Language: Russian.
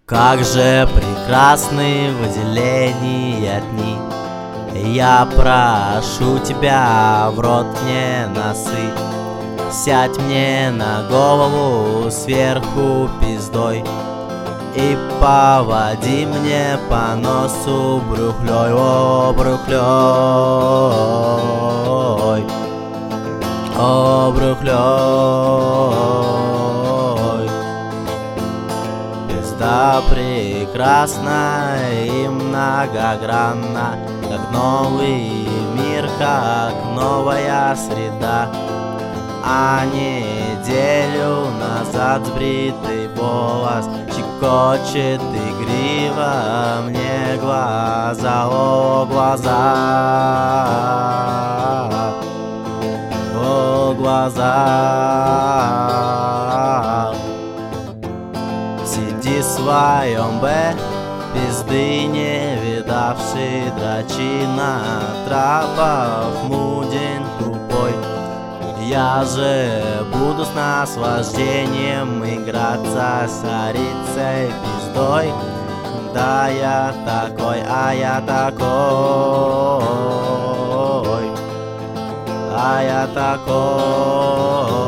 Как же прекрасны выделения дни. Я прошу тебя, в рот мне носы, сядь мне на голову сверху пиздой и поводи мне по носу брюхлёй, о, брюхлёй, о, брюхлёй. Пизда прекрасна и многогранна, как новый мир, как новая среда. А неделю назад сбритый волос щекочет игриво мне глаза, о, глаза, о, глаза. Сиди в своем Б, пизды не видавший, дрочина трапов, мудень тупой. Я же буду с наслаждением играться с арицей пиздой. Да, я такой, а я такой, а я такой.